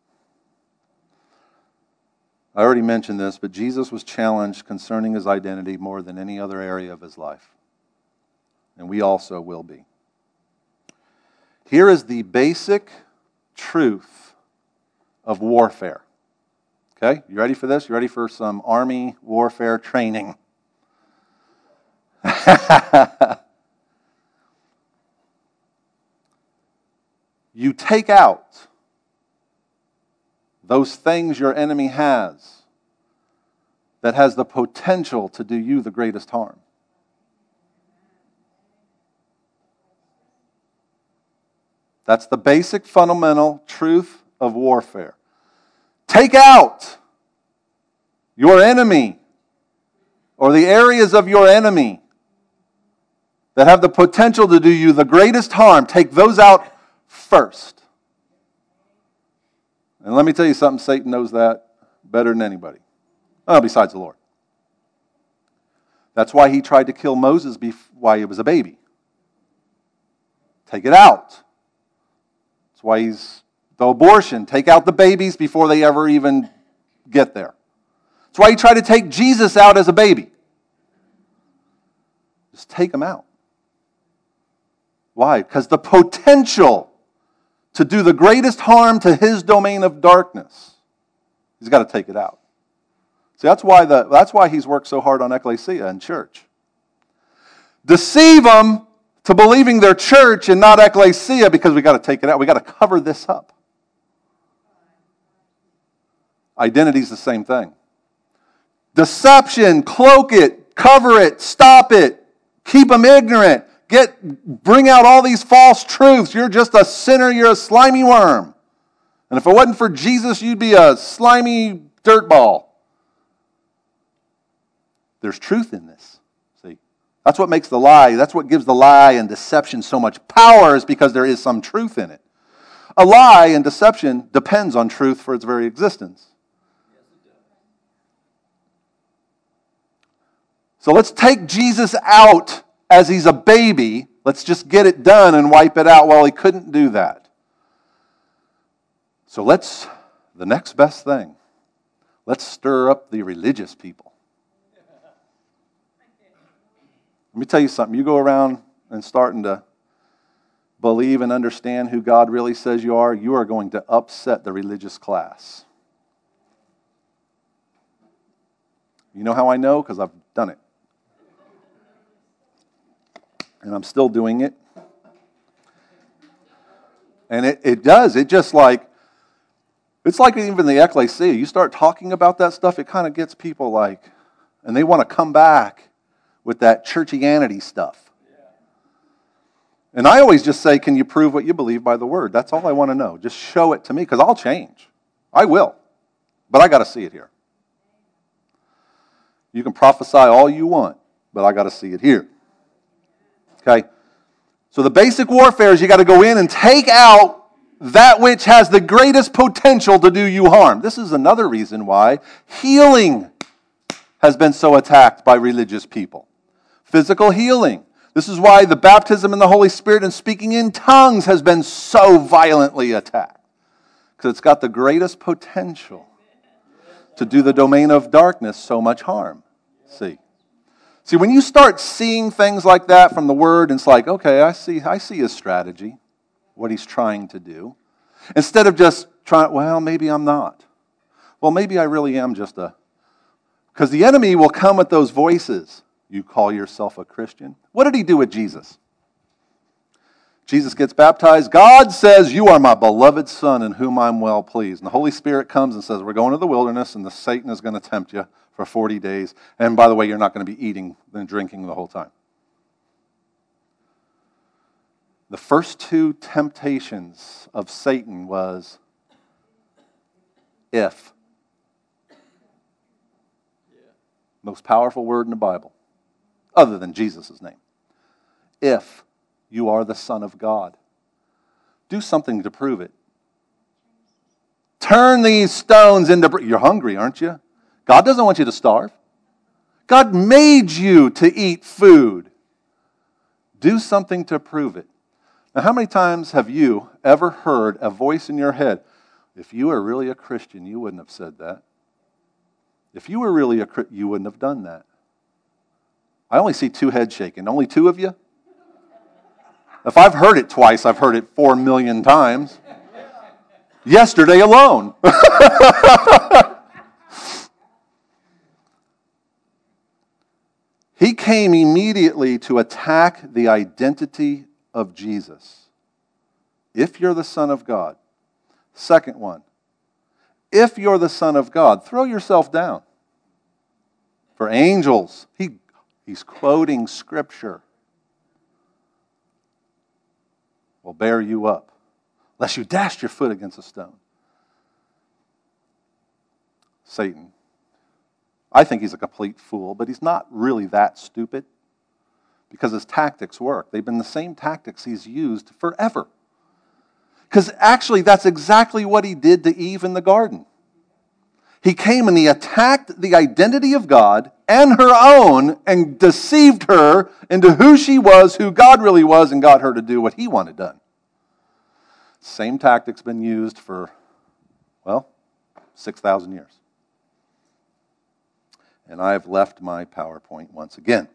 I already mentioned this, but Jesus was challenged concerning his identity more than any other area of his life. And we also will be. Here is the basic truth of warfare. Okay, you ready for this? You ready for some army warfare training? You take out those things your enemy has that has the potential to do you the greatest harm. That's the basic fundamental truth of warfare. Take out your enemy or the areas of your enemy that have the potential to do you the greatest harm. Take those out first. And let me tell you something, Satan knows that better than anybody. Oh, besides the Lord. That's why he tried to kill Moses while he was a baby. Take it out. That's why he's the abortion. Take out the babies before they ever even get there. That's why he tried to take Jesus out as a baby. Just take him out. Why? Because the potential to do the greatest harm to his domain of darkness, he's got to take it out. See, that's why the that's why he's worked so hard on ecclesia and church. Deceive them to believing they're church and not ecclesia because we got to take it out. We got to cover this up. Identity is the same thing. Deception, cloak it, cover it, stop it, keep them ignorant. Get, bring out all these false truths. You're just a sinner. You're a slimy worm. And if it wasn't for Jesus, you'd be a slimy dirt ball. There's truth in this. See, that's what makes the lie. That's what gives the lie and deception so much power is because there is some truth in it. A lie and deception depends on truth for its very existence. So let's take Jesus out as he's a baby. Let's just get it done and wipe it out. Well, he couldn't do that. So let's, the next best thing, let's stir up the religious people. Let me tell you something. You go around and starting to believe and understand who God really says you are, you are going to upset the religious class. You know how I know? Because I've done it. And I'm still doing it. And it, it does. It just like, it's like even the ecclesia. You start talking about that stuff, it kind of gets people like, and they want to come back with that churchianity stuff. And I always just say, can you prove what you believe by the word? That's all I want to know. Just show it to me, because I'll change. I will. But I got to see it here. You can prophesy all you want, but I got to see it here. Okay? So the basic warfare is you got to go in and take out that which has the greatest potential to do you harm. This is another reason why healing has been so attacked by religious people. Physical healing. This is why the baptism in the Holy Spirit and speaking in tongues has been so violently attacked. Because it's got the greatest potential to do the domain of darkness so much harm. See? See, when you start seeing things like that from the Word, it's like, okay, I see, I see his strategy, what he's trying to do. Instead of just trying, well, maybe I'm not. Well, maybe I really am just a... Because the enemy will come with those voices. You call yourself a Christian. What did he do with Jesus? Jesus gets baptized. God says, you are my beloved Son in whom I'm well pleased. And the Holy Spirit comes and says, we're going to the wilderness and the Satan is going to tempt you for forty days. And by the way, you're not going to be eating and drinking the whole time. The first two temptations of Satan was if. Most powerful word in the Bible, other than Jesus' name. If you are the Son of God, do something to prove it. Turn these stones into bread. You're hungry, aren't you? God doesn't want you to starve. God made you to eat food. Do something to prove it. Now, how many times have you ever heard a voice in your head, if you were really a Christian, you wouldn't have said that. If you were really a Christian, you wouldn't have done that. I only see two heads shaking. Only two of you? If I've heard it twice, I've heard it four million times. Yesterday alone. He came immediately to attack the identity of Jesus. If you're the Son of God. Second one. If you're the Son of God, throw yourself down. For angels, he, he's quoting Scripture, will bear you up, lest you dash your foot against a stone. Satan. I think he's a complete fool, but he's not really that stupid because his tactics work. They've been the same tactics he's used forever. Because actually, that's exactly what he did to Eve in the garden. He came and he attacked the identity of God and her own and deceived her into who she was, who God really was, and got her to do what he wanted done. Same tactics been used for, well, six thousand years. And I've left my PowerPoint once again.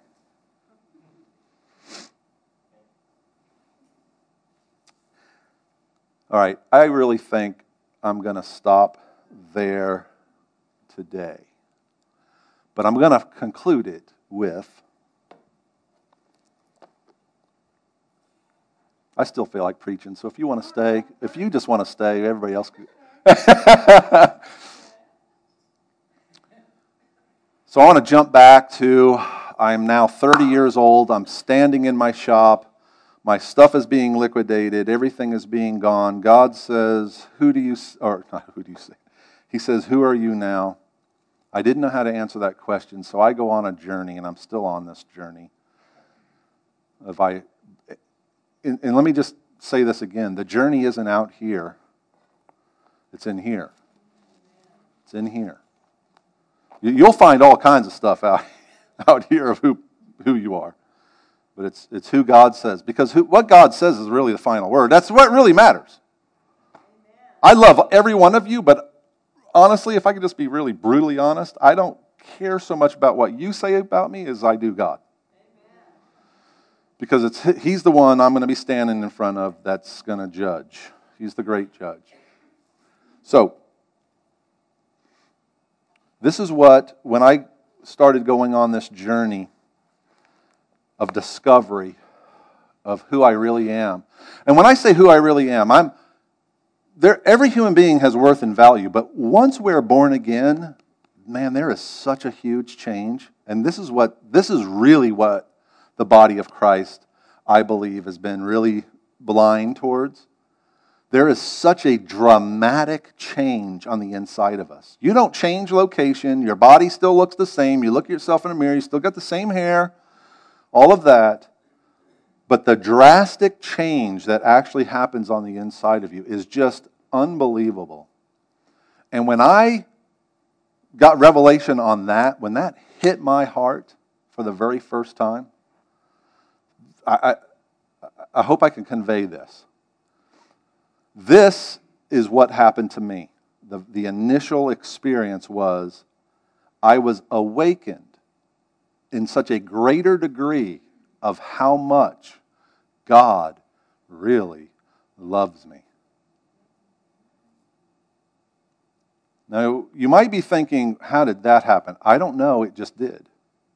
All right, I really think I'm going to stop there today. But I'm going to conclude it with, I still feel like preaching, so if you want to stay, if you just want to stay, everybody else could. So I want to jump back to, I'm now thirty years old, I'm standing in my shop, my stuff is being liquidated, everything is being gone. God says, who do you, or not who do you say? He says, who are you now? I didn't know how to answer that question, so I go on a journey, and I'm still on this journey. If I, and, and let me just say this again, the journey isn't out here, it's in here. It's in here. You'll find all kinds of stuff out, out here of who, who you are. But it's it's who God says. Because who, what God says is really the final word. That's what really matters. I love every one of you, but honestly, if I could just be really brutally honest, I don't care so much about what you say about me as I do God. Because it's He's the one I'm going to be standing in front of that's going to judge. He's the great judge. So, this is what, when I started going on this journey of discovery of who I really am. And when I say who I really am, I'm there. Every human being has worth and value, but once we're born again, man, there is such a huge change. And this is what this is really what the body of Christ, I believe, has been really blind towards. there is such a dramatic change on the inside of us. You don't change location. Your body still looks the same. You look at yourself in the mirror. You still got the same hair. All of that. But the drastic change that actually happens on the inside of you is just unbelievable. And when I got revelation on that, when that hit my heart for the very first time, I, I, I hope I can convey this. This is what happened to me. The, the initial experience was I was awakened in such a greater degree of how much God really loves me. Now, you might be thinking, how did that happen? I don't know, it just did.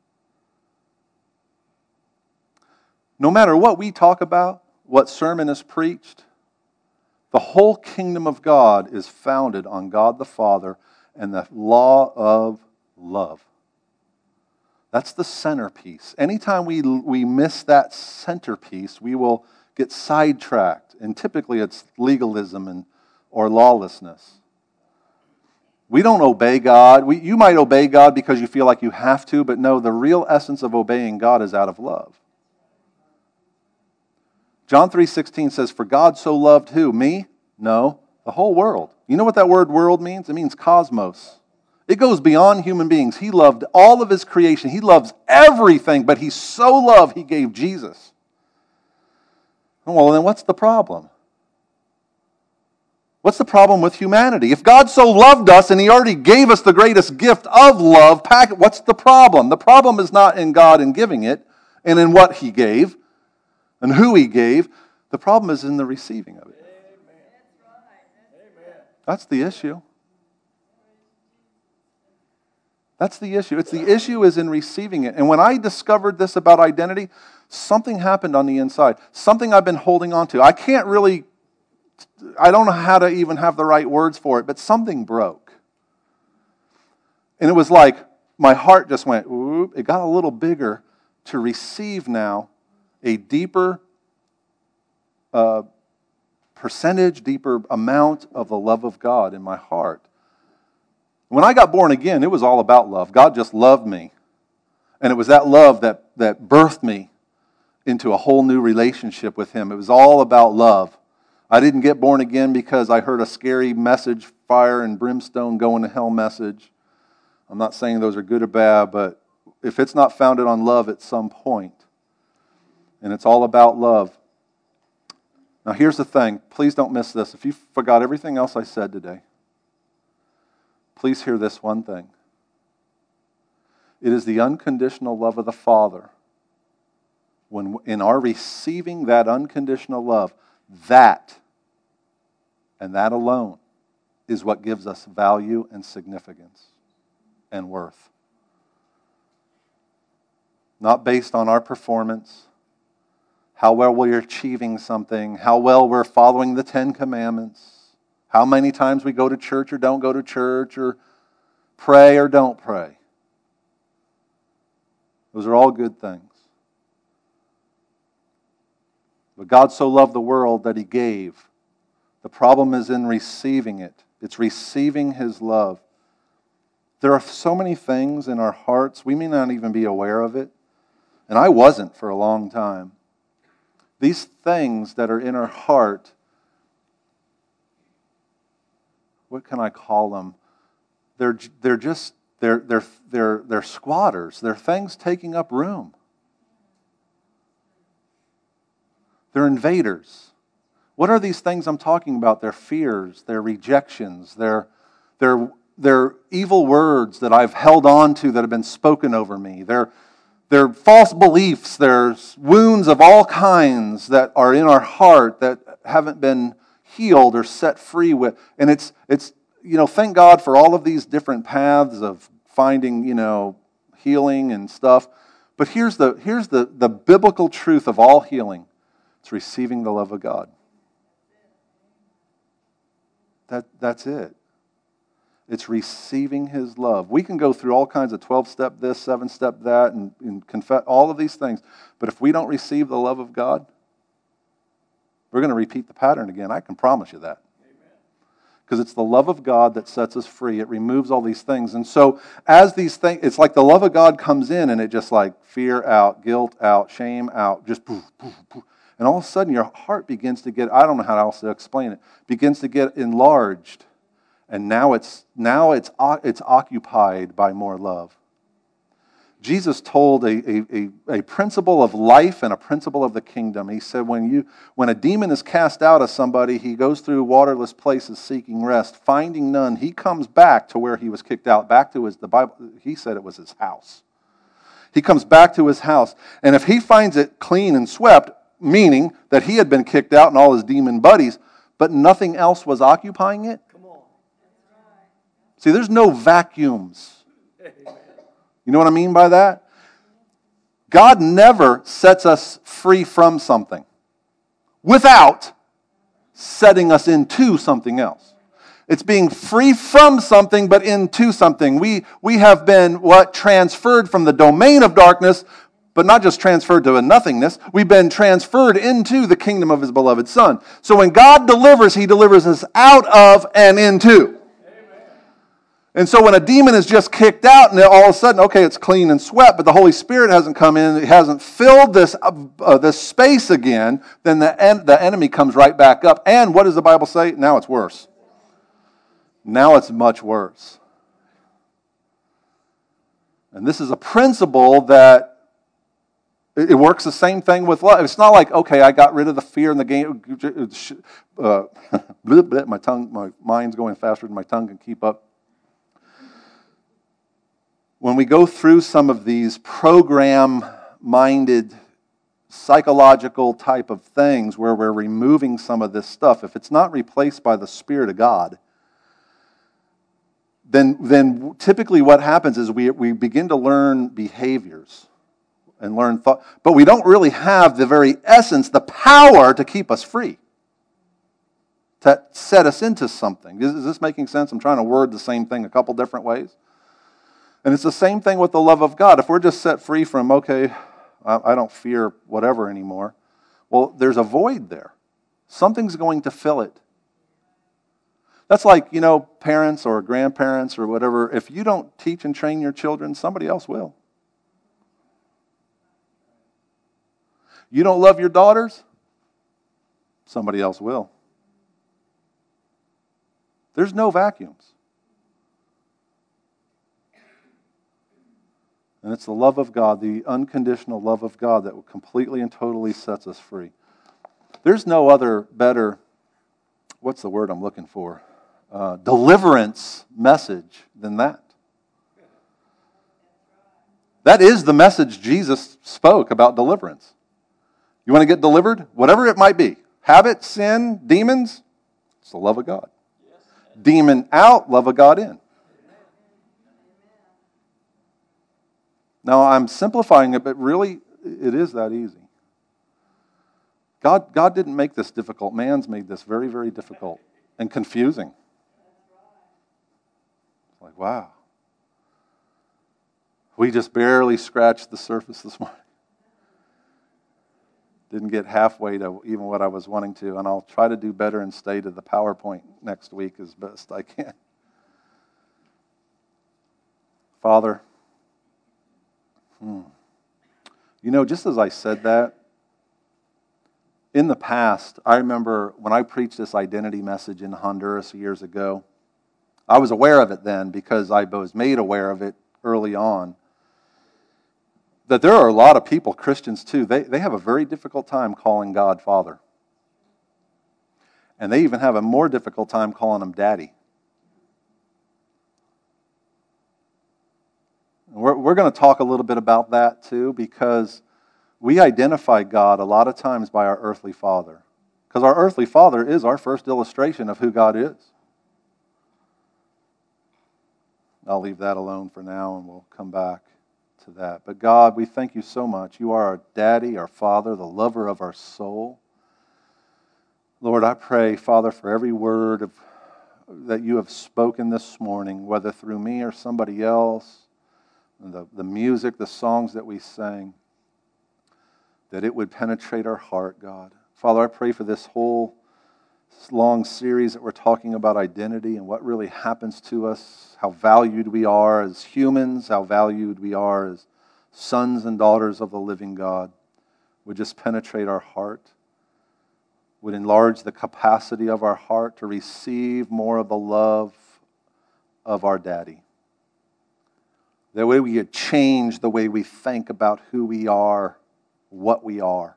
No matter what we talk about, what sermon is preached, the whole kingdom of God is founded on God the Father and the law of love. That's the centerpiece. Anytime we, we miss that centerpiece, we will get sidetracked. And typically it's legalism and, or lawlessness. We don't obey God. We, you might obey God because you feel like you have to, but no, the real essence of obeying God is out of love. John three sixteen says, for God so loved who? Me? No, the whole world. You know what that word world means? It means cosmos. It goes beyond human beings. He loved all of His creation. He loves everything, but He so loved He gave Jesus. Well, then what's the problem? What's the problem with humanity? If God so loved us and He already gave us the greatest gift of love, what's the problem? The problem is not in God in giving it and in what He gave and who He gave. The problem is in the receiving of it. That's the issue. That's the issue. It's the issue is in receiving it. And when I discovered this about identity, something happened on the inside. Something I've been holding on to. I can't really, I don't know how to even have the right words for it, but something broke. And it was like my heart just went, whoop, it got a little bigger to receive now a deeper uh, percentage, deeper amount of the love of God in my heart. When I got born again, it was all about love. God just loved me. And it was that love that, that birthed me into a whole new relationship with Him. It was all about love. I didn't get born again because I heard a scary message, fire and brimstone, going to hell message. I'm not saying those are good or bad, but if it's not founded on love at some point, and it's all about love. Now here's the thing. Please don't miss this. If you forgot everything else I said today, please hear this one thing. It is the unconditional love of the Father. When in our receiving that unconditional love, that and that alone is what gives us value and significance and worth. Not based on our performance, how well we're achieving something, how well we're following the Ten Commandments, how many times we go to church or don't go to church, or pray or don't pray. Those are all good things. But God so loved the world that He gave. The problem is in receiving it. It's receiving His love. There are so many things in our hearts, we may not even be aware of it. And I wasn't for a long time. These things that are in our heart, what can I call them? They're they're just they're they're they're they're squatters. They're things taking up room. They're invaders. What are these things I'm talking about? They're fears, they're rejections, they're they're they're evil words that I've held on to that have been spoken over me. They're they're false beliefs. There's wounds of all kinds that are in our heart that haven't been healed or set free with. And it's it's you know, thank God for all of these different paths of finding, you know, healing and stuff. But here's the here's the, the biblical truth of all healing. It's receiving the love of God. That that's it. It's receiving His love. We can go through all kinds of twelve-step this, seven-step that, and, and confess all of these things. But if we don't receive the love of God, we're going to repeat the pattern again. I can promise you that. Because it's the love of God that sets us free. It removes all these things. And so as these things, it's like the love of God comes in and it just like fear out, guilt out, shame out, just poof, poof, poof. And all of a sudden your heart begins to get, I don't know how else to explain it, begins to get enlarged. And now it's now it's it's occupied by more love. Jesus told a, a, a, a principle of life and a principle of the kingdom. He said when you when a demon is cast out of somebody, he goes through waterless places seeking rest, finding none. He comes back to where he was kicked out, back to his, the Bible, he said it was his house. He comes back to his house. And if he finds it clean and swept, meaning that he had been kicked out and all his demon buddies, but nothing else was occupying it. Come on. See, there's no vacuums. You know what I mean by that? God never sets us free from something without setting us into something else. It's being free from something but into something. We, we have been what? Transferred from the domain of darkness, but not just transferred to a nothingness. We've been transferred into the kingdom of His beloved Son. So when God delivers, He delivers us out of and into. And so when a demon is just kicked out and all of a sudden, okay, it's clean and swept, but the Holy Spirit hasn't come in, it hasn't filled this uh, this space again, then the, en- the enemy comes right back up. And what does the Bible say? Now it's worse. Now it's much worse. And this is a principle that it, it works the same thing with love. It's not like, okay, I got rid of the fear and the game. Uh, my tongue, my mind's going faster than my tongue can keep up. When we go through some of these program-minded, psychological type of things where we're removing some of this stuff, if it's not replaced by the Spirit of God, then, then typically what happens is we, we begin to learn behaviors and learn thought, but we don't really have the very essence, the power to keep us free, to set us into something. Is, is this making sense? I'm trying to word the same thing a couple different ways. And it's the same thing with the love of God. If we're just set free from, okay, I don't fear whatever anymore, well, there's a void there. Something's going to fill it. That's like, you know, parents or grandparents or whatever. If you don't teach and train your children, somebody else will. You don't love your daughters? Somebody else will. There's no vacuums. And it's the love of God, the unconditional love of God that completely and totally sets us free. There's no other better, what's the word I'm looking for? Uh, deliverance message than that. That is the message Jesus spoke about deliverance. You want to get delivered? Whatever it might be. Habit, sin, demons, it's the love of God. Demon out, love of God in. Now, I'm simplifying it, but really, it is that easy. God, God didn't make this difficult. Man's made this very, very difficult and confusing. It's like, wow. We just barely scratched the surface this morning. Didn't get halfway to even what I was wanting to, and I'll try to do better and stay to the PowerPoint next week as best I can. Father, Hmm. You know, just as I said that, in the past, I remember when I preached this identity message in Honduras years ago, I was aware of it then because I was made aware of it early on, that there are a lot of people, Christians too, they, they have a very difficult time calling God Father. And they even have a more difficult time calling Him Daddy. We're, we're going to talk a little bit about that too, because we identify God a lot of times by our earthly father. Because our earthly father is our first illustration of who God is. I'll leave that alone for now and we'll come back to that. But God, we thank you so much. You are our daddy, our father, the lover of our soul. Lord, I pray, Father, for every word of, that you have spoken this morning, whether through me or somebody else, The, the music, the songs that we sang, that it would penetrate our heart, God. Father, I pray for this whole long series that we're talking about identity and what really happens to us, how valued we are as humans, how valued we are as sons and daughters of the living God, would just penetrate our heart, would enlarge the capacity of our heart to receive more of the love of our daddy. That way we could change the way we think about who we are, what we are.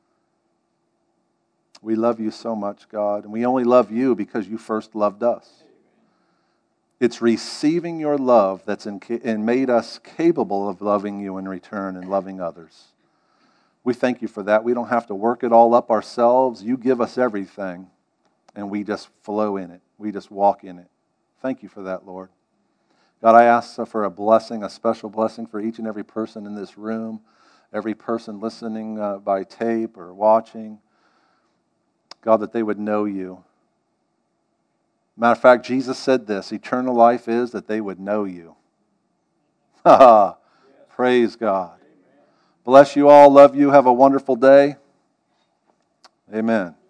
We love you so much, God, and we only love you because you first loved us. It's receiving your love that's in, and made us capable of loving you in return and loving others. We thank you for that. We don't have to work it all up ourselves. You give us everything, and we just flow in it. We just walk in it. Thank you for that, Lord. God, I ask for a blessing, a special blessing for each and every person in this room, every person listening uh, by tape or watching. God, that they would know you. Matter of fact, Jesus said this, eternal life is that they would know you. Ha Praise God. Bless you all. Love you. Have a wonderful day. Amen.